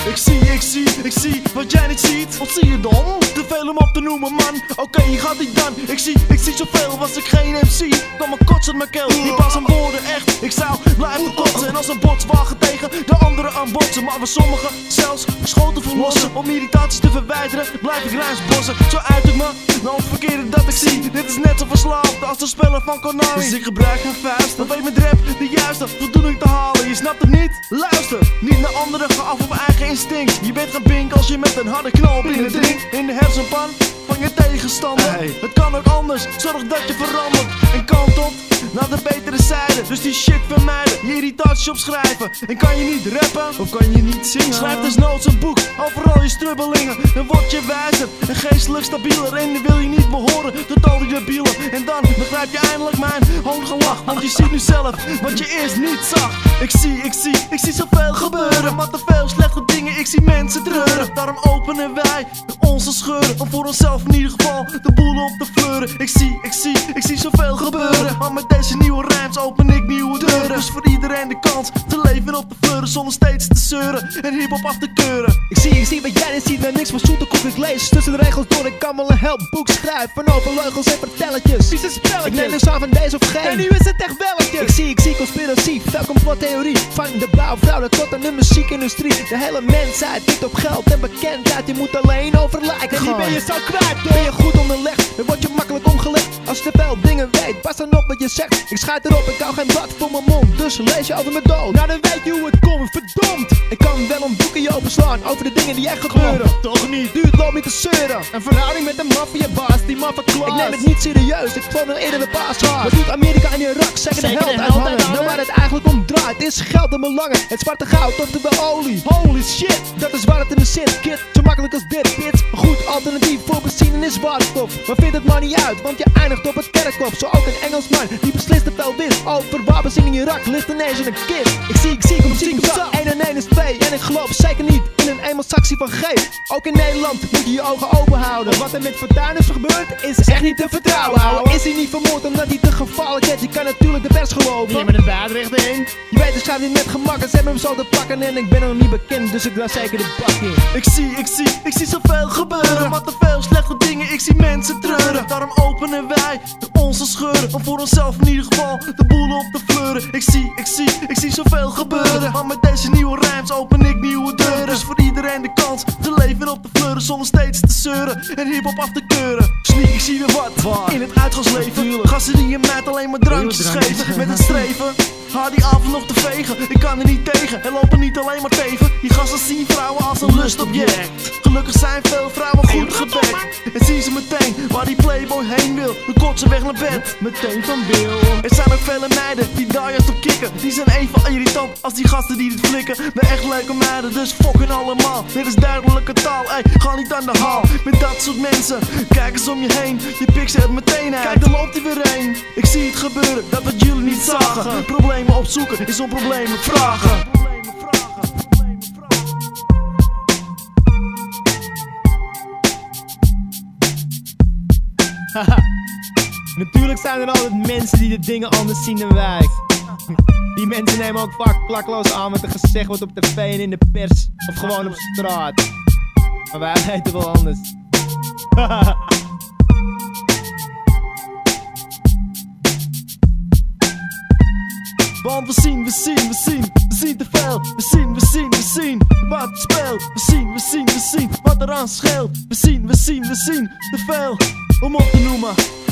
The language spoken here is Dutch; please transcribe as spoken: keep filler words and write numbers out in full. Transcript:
Ik zie, ik zie, ik zie wat jij niet ziet. Wat zie je dan? Te veel om op te noemen, man. Oké, okay, hier gaat ie dan. Ik zie, ik zie zoveel, was ik geen M C dan mijn kots uit mijn keel. Die pas aan woorden echt, ik zou blijven kotsen. En als een botswagen tegen de anderen aan botsen. Maar voor sommigen zelfs schoten verlossen. Om irritaties te verwijderen, blijf ik rijnsbossen. Zo uit ik me, nou het verkeerde dat ik zie. Dit is net zo verslaafd als de spellen van Konami. Dus ik gebruik geen vuist, dan weet mijn rap de juiste voldoening te halen. Je snapt het niet? Luister, niet naar anderen, ga af op eigen instinct. Je bent geen pink als je met een harde knal binnendringt in de hersenpan van je tegenstander. Hey. Het kan ook anders, zorg dat je verandert en kant op naar de betere zijde. Dus die shit vermijden, je irritatie opschrijven. En kan je niet rappen, of kan je niet zingen? Schrijf desnoods een boek over al je strubbelingen. Dan word je wijzer en geestelijk stabieler. En dan wil je niet behoren tot al die debielen. En dan begrijp je eindelijk mijn hoongelach. Want je ziet nu zelf wat je eerst niet zag. Ik zie, ik zie, ik zie zoveel gebeuren. Maar te veel slechte dingen, ik zie mensen treuren. Daarom openen wij onze scheuren. Om voor onszelf in ieder geval de boel op te fleuren. Ik zie, ik zie, ik zie zoveel gebeuren. Maar met deze nieuwe rijms open ik nieuwe deuren. Dus voor iedereen de kans te leven op de fleuren. Zonder steeds te zeuren en hiphop af te keuren. Ik zie, ik zie wat jij niet ziet. Maar niks van zoete koek. Ik lees tussen de regels door. Ik kan wel een helpboek schrijven over leugens en vertelletjes. Vieze spelletjes. Ik neem dus aan van deze of geen. En nu is het echt welletjes. Ik zie, ik zie conspiratie. Veel complottheorie. Van de bouwvrouw tot aan de muziekindustrie. De hele mensheid tikt op geld en bekendheid. Je moet alleen over lijken. En die ben je zo kwijt, toch? Ben je goed onderlegd, dan word je makkelijk omgelegd. Als je te veel dingen weet, pas dan op wat je zegt. Ik schijt erop, ik hou geen blad voor mijn mond. Dus lees je over mijn dood. Nou dan weet je hoe het komt, verdomd. Ik kan wel een boekje openslaan over de dingen die echt gebeuren. Gewoon, toch niet? Duurt, loop niet te zeuren. Een verhouding met een maffiabaas, die maffiaklaas. Ik neem het niet serieus, ik geloof nog eerder de baas had. Wat doet Amerika en Irak? Zeker de held uithangen. Nou waar het eigenlijk om draait, is geld en belangen. Het zwarte goud, oftewel olie. Holy shit, dat is waar het in de zit, kid. Zo makkelijk als dit, bitch. Een goed alternatief voor benzine is waterstof. Maar vind het maar niet uit, want je eindigt op het kerkhof. Zo ook een Engelsman, die beslist het wel wist. Over wapens in Irak ligt ineens in een kist. Ik zie, ik zie, kom, zie, kom zo. één en één is twee. En ik geloof zeker niet in een emancipatie van geest. Ook in Nederland moet je je ogen open houden. Maar wat er met Fortuyn is gebeurd, is echt niet te vertrouwen, ouwe. Is hij niet vermoord omdat hij te gevaarlijk is? Je kan natuurlijk de pers geloven. Je met een buitenrecht in. Je weet, hij schrijft niet met gemak en ze hebben hem zo te pakken. En ik ben nog niet bekend, dus ik draai zeker de bak in. Ik zie, ik zie, ik zie zoveel gebeuren. Maar te veel slechte dingen, ik zie mensen treuren. Daarom openen wij onze scheuren. Om voor onszelf in ieder geval de boel op te fleuren. Ik zie, ik zie, ik zie zoveel gebeuren. Maar met deze nieuwe rijms open ik nieuwe deuren. Dus voor iedereen de kans te leven op de fleuren. Zonder steeds te zeuren en hiphop af te keuren. Sneak, ik zie weer wat, wat in het uitgangsleven. Gasten die je meid alleen maar drankjes geven. Met het streven, haar die avond nog te vegen. Ik kan er niet tegen en lopen niet alleen maar teven. Die gasten zien vrouwen als een lustobject. Gelukkig zijn veel vrouwen goed gebekt. En zien ze meteen waar die playboy heen wil. Dan kot ze weg naar bed, meteen van wil. Er zijn ook vele meiden die daar juist op kicken. Die zijn even irritant als die gasten die dit flikken. Ben echt leuke meiden, dus fucking allemaal. Dit is duidelijke taal, ey, ga niet aan de haal. Met dat soort mensen, kijk eens om je heen. Je pikt ze het meteen uit, kijk dan loopt hij weer heen. Ik zie het gebeuren, dat wat jullie niet zagen. Problemen opzoeken is om problemen vragen. Haha, natuurlijk zijn er altijd mensen die de dingen anders zien dan wij. Die mensen nemen ook vaak plakloos aan wat er gezegd wordt op tv en in de pers. Of gewoon op straat. Maar wij weten wel anders. Want we zien, we zien, we zien, we zien te veel. We zien, we zien, we zien wat speelt. We zien, we zien, we zien wat eraan scheelt. We zien, we zien, we zien te veel om op te noemen.